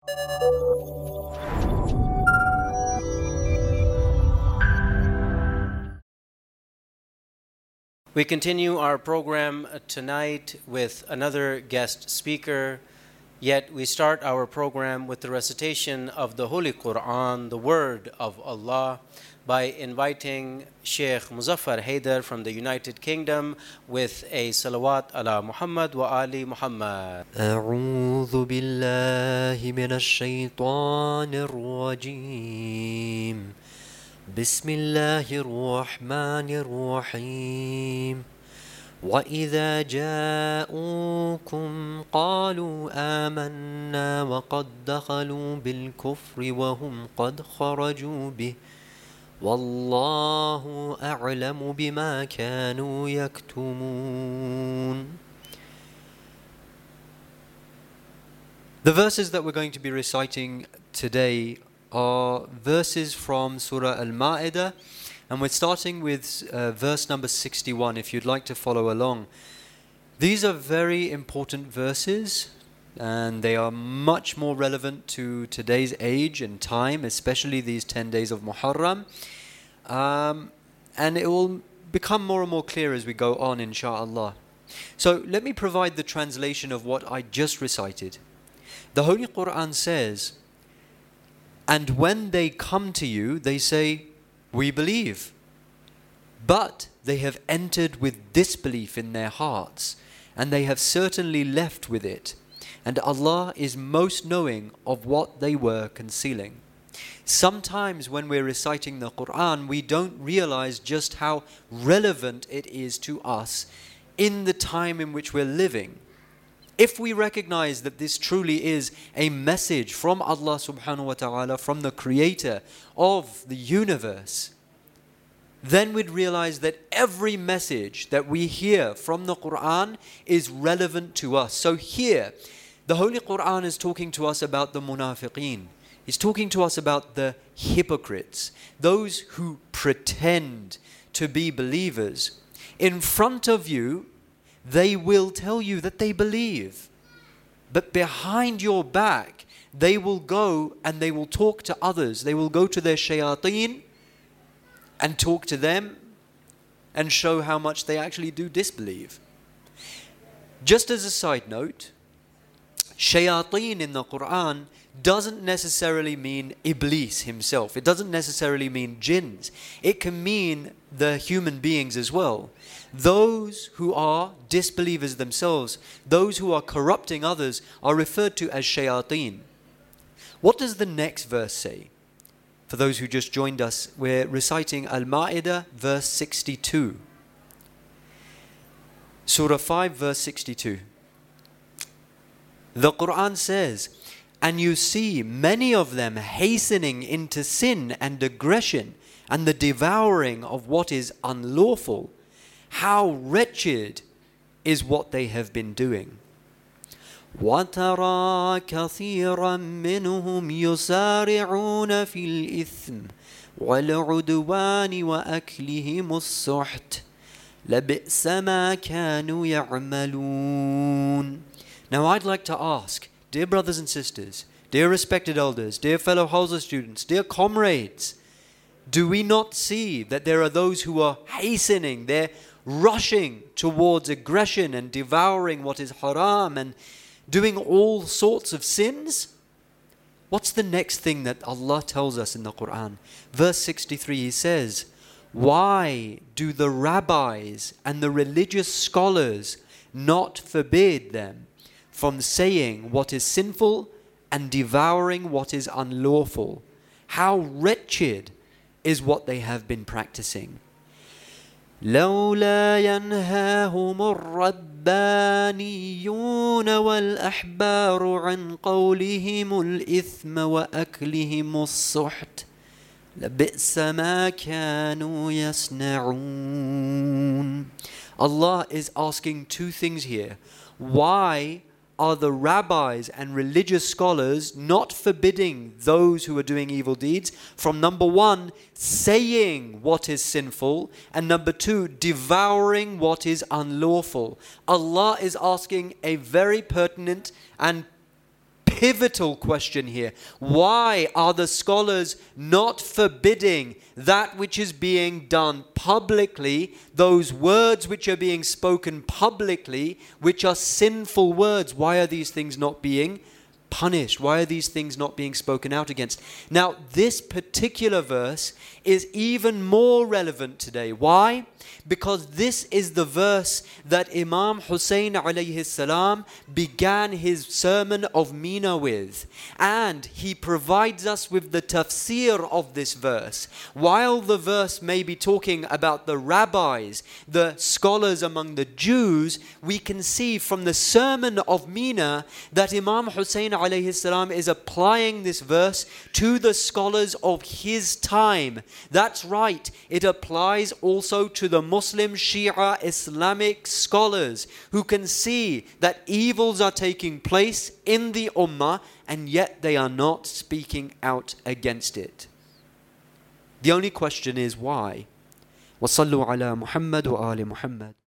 We continue our program tonight with another guest speaker, yet we start our program with the recitation of the Holy Quran, the Word of Allah, by inviting Sheikh Muzaffar Haider from the United Kingdom with a salawat ala Muhammad wa ali Muhammad. أعوذ بالله من الشيطان الرجيم بسم الله الرحمن الرحيم وإذا جاءوكم قالوا آمنا وقد دخلوا بالكفر وهم قد خرجوا به والله أعلم بما كانوا يكتمون. The verses that we're going to be reciting today are verses from Surah Al-Ma'idah, and we're starting with verse number 61 if you'd like to follow along. These are very important verses, and they are much more relevant to today's age and time, especially these 10 days of Muharram. And it will become more and more clear as we go on, insha'Allah. So let me provide the translation of what I just recited. The Holy Quran says, "And when they come to you, they say, 'We believe.' But they have entered with disbelief in their hearts, and they have certainly left with it. And Allah is most knowing of what they were concealing." Sometimes when we're reciting the Quran, we don't realize just how relevant it is to us in the time in which we're living. If we recognize that this truly is a message from Allah subhanahu wa ta'ala, from the creator of the universe, then we'd realize that every message that we hear from the Quran is relevant to us. So here, the Holy Quran is talking to us about the munafiqeen. He's talking to us about the hypocrites, those who pretend to be believers. In front of you, they will tell you that they believe. But behind your back, they will go and they will talk to others. They will go to their shayateen and talk to them and show how much they actually do disbelieve. Just as a side note, shayateen in the Quran doesn't necessarily mean Iblis himself. It doesn't necessarily mean jinns. It can mean the human beings as well. Those who are disbelievers themselves, those who are corrupting others, are referred to as shayateen. What does the next verse say? For those who just joined us, we're reciting Al-Ma'idah, verse 62. Surah 5, verse 62. The Quran says, "And you see many of them hastening into sin and aggression and the devouring of what is unlawful. How wretched is what they have been doing." وَتَرَى كَثِيرًا مِّنْهُمْ يُسَارِعُونَ فِي الْإِثْمِ وَالْعُدْوَانِ وَأَكْلِهِمُ السُّحْتِ لَبِئْسَ مَا كَانُوا يَعْمَلُونَ. Now I'd like to ask, dear brothers and sisters, dear respected elders, dear fellow Hawza students, dear comrades, do we not see that there are those who are hastening, they're rushing towards aggression and devouring what is haram and doing all sorts of sins? What's the next thing that Allah tells us in the Quran? Verse 63, He says, "Why do the rabbis and the religious scholars not forbid them from saying what is sinful and devouring what is unlawful? How wretched is what they have been practicing." لولا ينهاهم الربانيون والأحبار عن قولهم الإثم وأكلهم السحت لبئس ما كانوا يصنعون. Allah is asking two things here. Why are the rabbis and religious scholars not forbidding those who are doing evil deeds from, number one, saying what is sinful, and number two, devouring what is unlawful? Allah is asking a very pertinent and pivotal question here. Why are the scholars not forbidding that which is being done publicly, those words which are being spoken publicly, which are sinful words? Why are these things not being punished? Why are these things not being spoken out against? Now, this particular verse is even more relevant today. Why? Because this is the verse that Imam Hussein alayhi salam began his sermon of Mina with. And he provides us with the tafsir of this verse. While the verse may be talking about the rabbis, the scholars among the Jews, we can see from the sermon of Mina that Imam Hussein alayhi salam is applying this verse to the scholars of his time. That's right, it applies also to the Muslim Shia Islamic scholars who can see that evils are taking place in the Ummah and yet they are not speaking out against it. The only question is why? وَصَلُّوا عَلَى مُحَمَّدٍ وَآلِ مُحَمَّدٍ